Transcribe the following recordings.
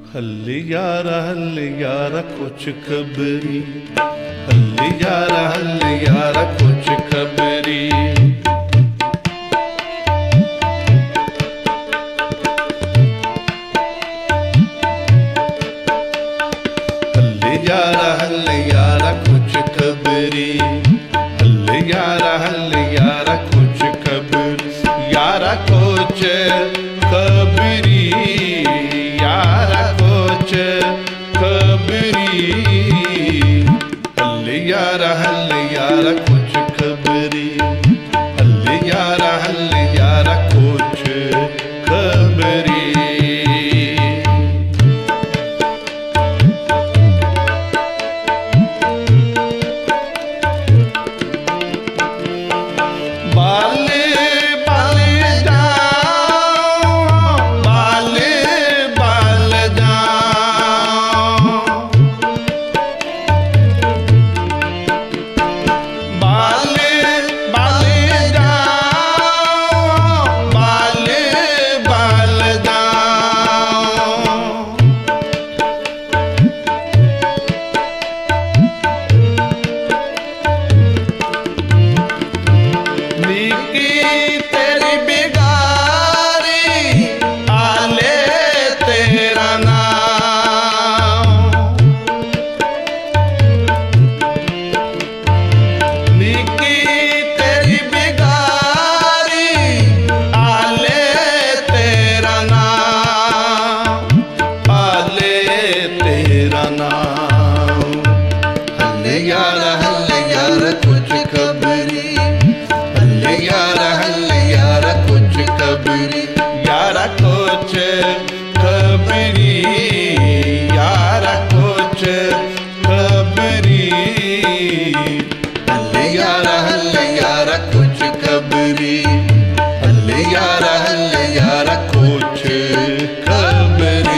हल्ले यारा कुछ खबरी, हल्ले यारा कुछ खबरी। हल्ले यारा कुछ खबरी, हल्ले यारा कुछ खबरी। यारा कुछ खबरी, यारा कुछ खबरी। हल्ले यारा कुछ खबरी, हल्ले यारा कुछ खबरी। बाले बाले जाओ, बाले बाल जाओ, बाले बाले जाओ, बाले बाल जाओ। निकी तेरी बिगारी, आले तेरा नाम। निकी तेरी बिगारी, आले तेरा नाम, आले तेरा नाम। हल्ले यारा कुछ खबरी, हल्ले यारा कुछ खबरी। यारा कुछ खबरी, यारा कुछ खबरी। हल्ले यारा कुछ खबरी, हल्ले यारा कुछ खबरी।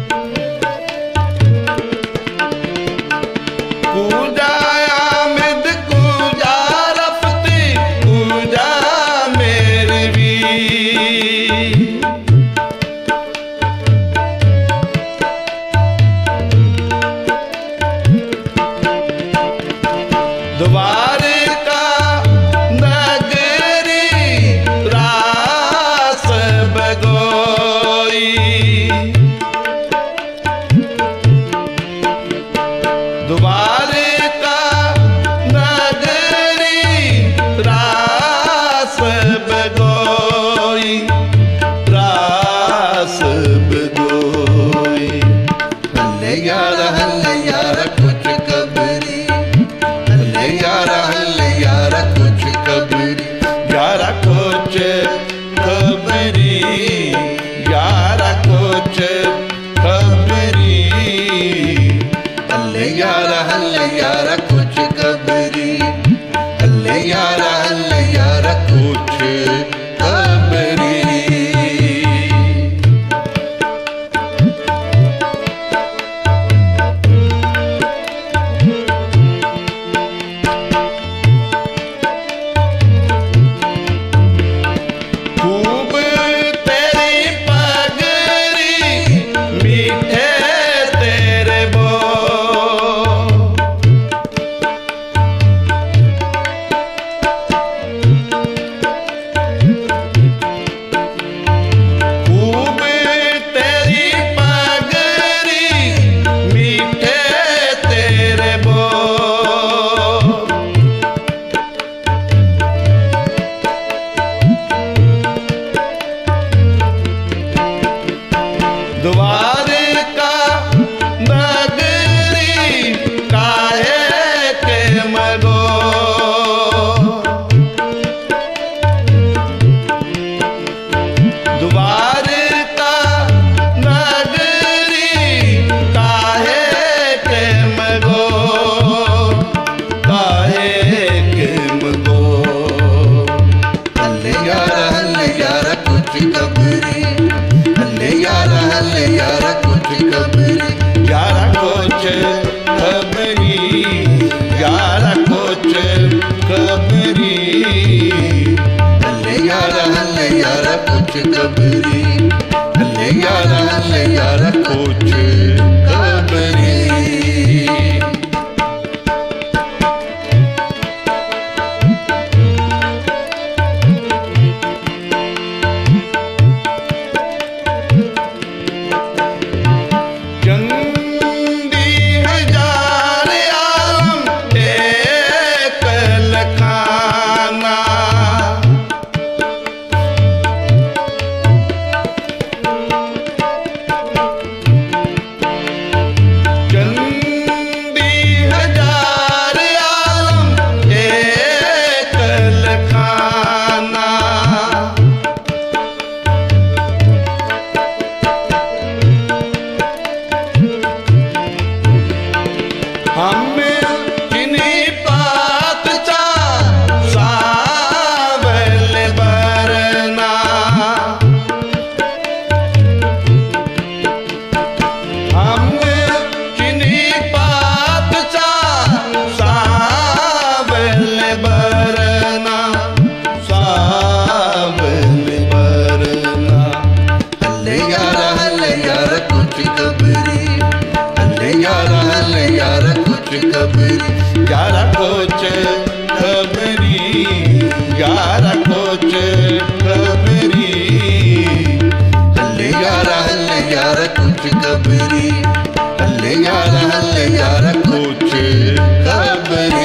कूदा आमिद कुछ खबरी। हल्ले यारा कुछ खबरी। हल्ले यारा कुछ खबरी। यारा कुछ खबरी। यारा कुछ खबरी। हल्ले यारा कुछ खबरी। हल्ले यारा कुछ खबरी।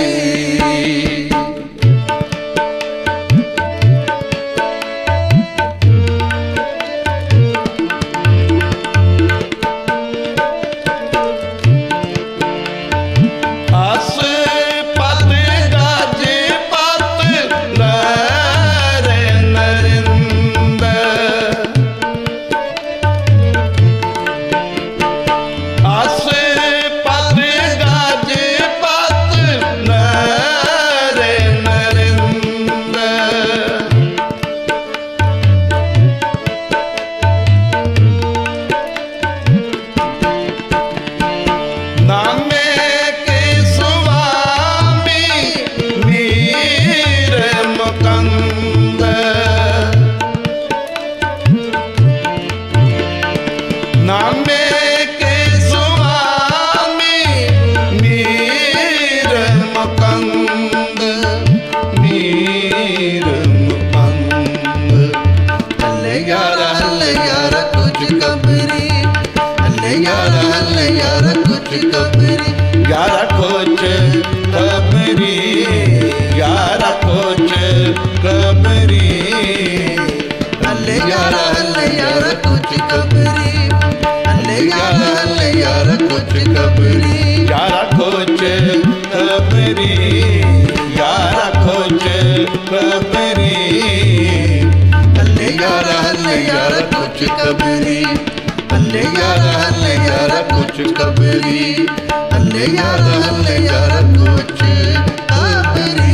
यारा कुछ खबरी। यारा कुछ खबरी। यारा कुछ खबरी। हल्ले यारा कुछ खबरी। हल्ले यारा कुछ खबरी। यारा कुछ खबरी। यारा कुछ खबरी। हल्ले यारा कुछ खबरी। हल्ले यारा कुछ खबरी। हल्ले यारा कुछ खबरी।